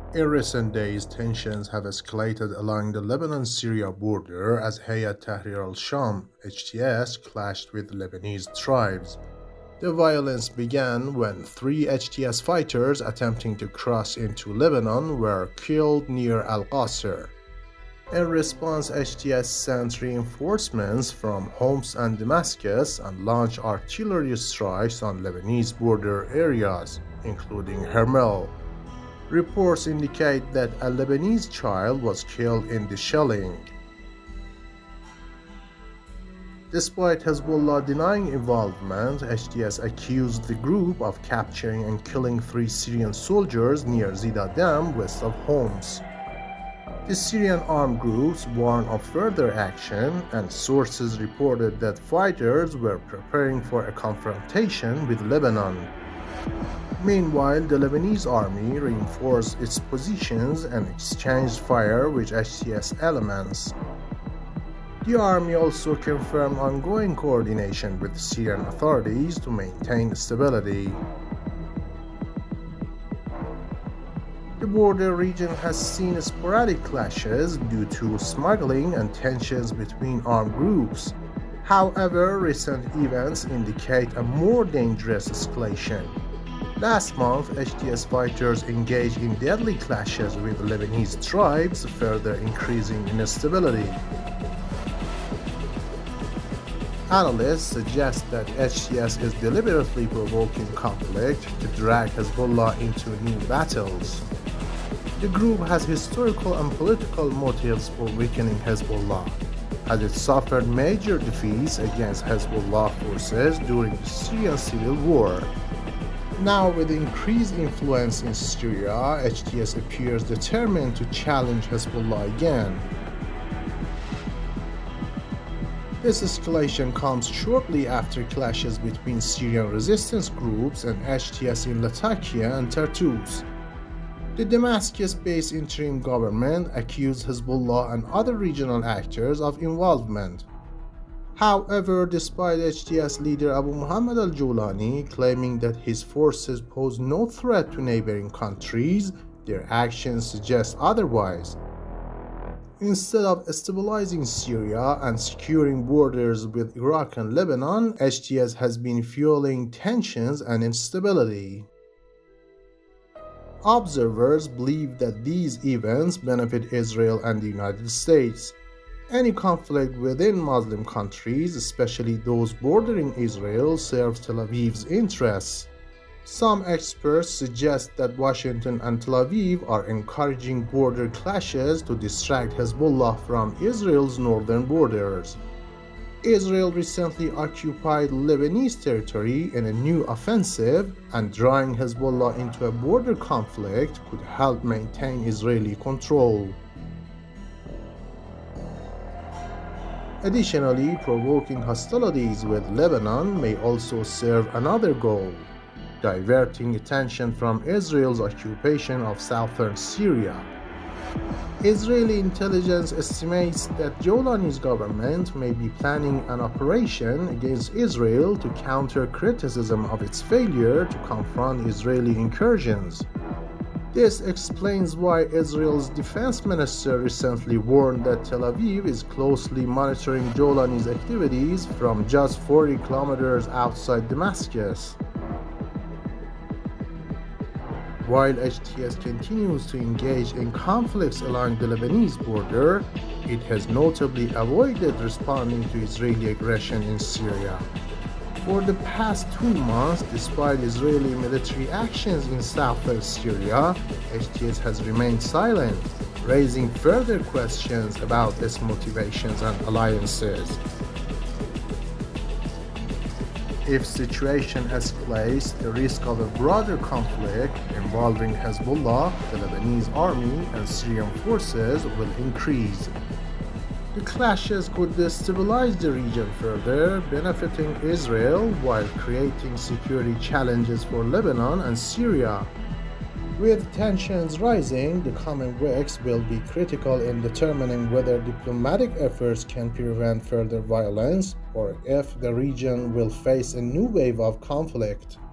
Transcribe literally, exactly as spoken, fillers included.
In recent days, tensions have escalated along the Lebanon-Syria border as Hayat Tahrir al-Sham (H T S) clashed with Lebanese tribes. The violence began when three H T S fighters attempting to cross into Lebanon were killed near Al-Qasr. In response, H T S sent reinforcements from Homs and Damascus and launched artillery strikes on Lebanese border areas, including Hermel. Reports indicate that a Lebanese child was killed in the shelling. Despite Hezbollah denying involvement, H T S accused the group of capturing and killing three Syrian soldiers near Zida Dam west of Homs. The Syrian armed groups warned of further action, and sources reported that fighters were preparing for a confrontation with Lebanon. Meanwhile, the Lebanese army reinforced its positions and exchanged fire with H T S elements. The army also confirmed ongoing coordination with Syrian authorities to maintain stability. The border region has seen sporadic clashes due to smuggling and tensions between armed groups. However, recent events indicate a more dangerous escalation. Last month, H T S fighters engaged in deadly clashes with Lebanese tribes, further increasing instability. Analysts suggest that H T S is deliberately provoking conflict to drag Hezbollah into new battles. The group has historical and political motives for weakening Hezbollah, as it suffered major defeats against Hezbollah forces during the Syrian civil war. Now, with increased influence in Syria, H T S appears determined to challenge Hezbollah again. This escalation comes shortly after clashes between Syrian resistance groups and H T S in Latakia and Tartus. The Damascus-based interim government accused Hezbollah and other regional actors of involvement. However, despite H T S leader Abu Muhammad al-Jawlani claiming that his forces pose no threat to neighboring countries, their actions suggest otherwise. Instead of stabilizing Syria and securing borders with Iraq and Lebanon, H T S has been fueling tensions and instability. Observers believe that these events benefit Israel and the United States. Any conflict within Muslim countries, especially those bordering Israel, serves Tel Aviv's interests. Some experts suggest that Washington and Tel Aviv are encouraging border clashes to distract Hezbollah from Israel's northern borders. Israel recently occupied Lebanese territory in a new offensive, and drawing Hezbollah into a border conflict could help maintain Israeli control. Additionally, provoking hostilities with Lebanon may also serve another goal: diverting attention from Israel's occupation of southern Syria. Israeli intelligence estimates that Jawlani's government may be planning an operation against Israel to counter criticism of its failure to confront Israeli incursions. This explains why Israel's defense minister recently warned that Tel Aviv is closely monitoring Jawlani's activities from just forty kilometers outside Damascus. While H T S continues to engage in conflicts along the Lebanese border, it has notably avoided responding to Israeli aggression in Syria. For the past two months, despite Israeli military actions in southern Syria, H T S has remained silent, raising further questions about its motivations and alliances. If the situation escalates, the risk of a broader conflict involving Hezbollah, the Lebanese army, and Syrian forces will increase. The clashes could destabilize the region further, benefiting Israel while creating security challenges for Lebanon and Syria. With tensions rising, the coming weeks will be critical in determining whether diplomatic efforts can prevent further violence or if the region will face a new wave of conflict.